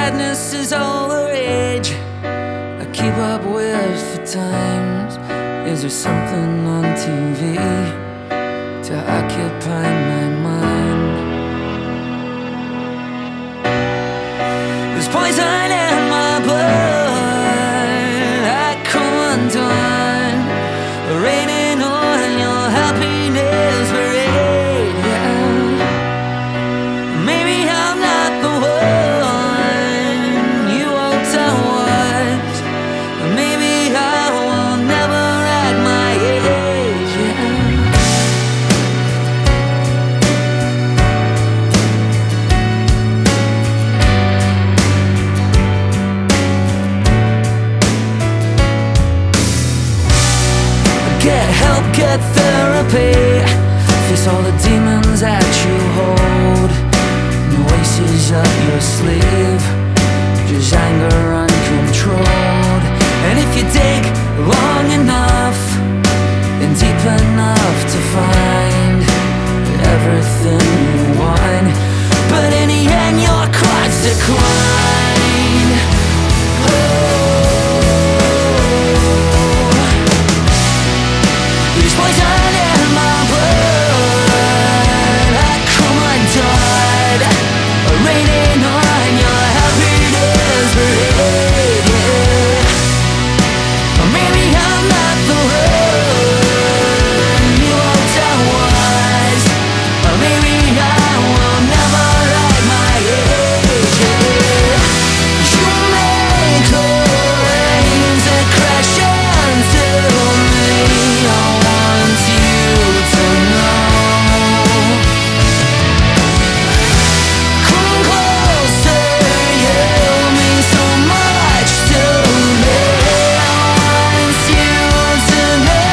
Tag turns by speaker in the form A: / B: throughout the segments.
A: sadness is all the rage. I keep up with the times. Is there something on TV to occupy my mind? There's poison in my blood. I come undone, raining on your happiness parade. Yeah. Maybe I'm not the one you hoped I was. Maybe I will never at my age. Yeah. Get help, get therapy. Face all the demons that you hold. No aces up your sleeve, just anger uncontrolled. And if you dig long enough and deep enough to find everything you want, but in the end your cards decline. There's poison in my blood. I come undone, raining on your happiness parade. Yeah. Maybe I'm not the one you hoped I was. Maybe I will never at my age. Yeah. You make claims that crash into me. I want you to know. Come closer, you mean so much to me. I want you to know.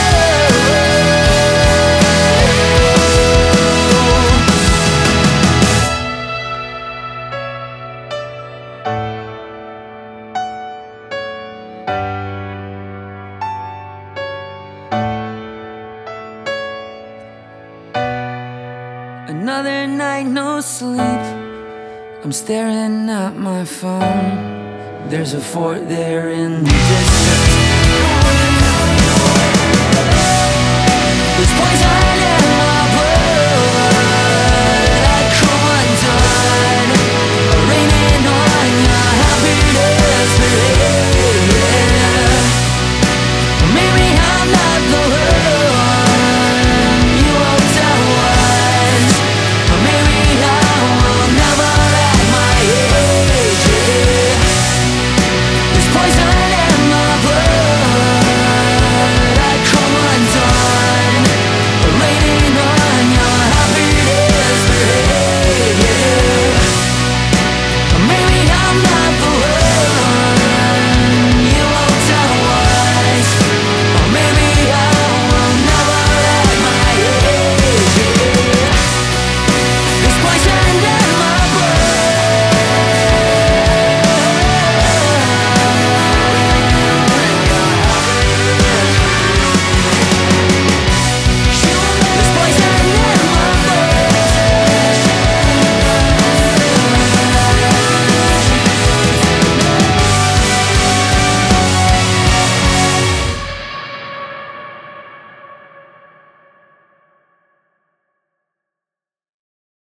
A: Another night, no sleep. I'm staring at my phone. There's a fort there in the distance.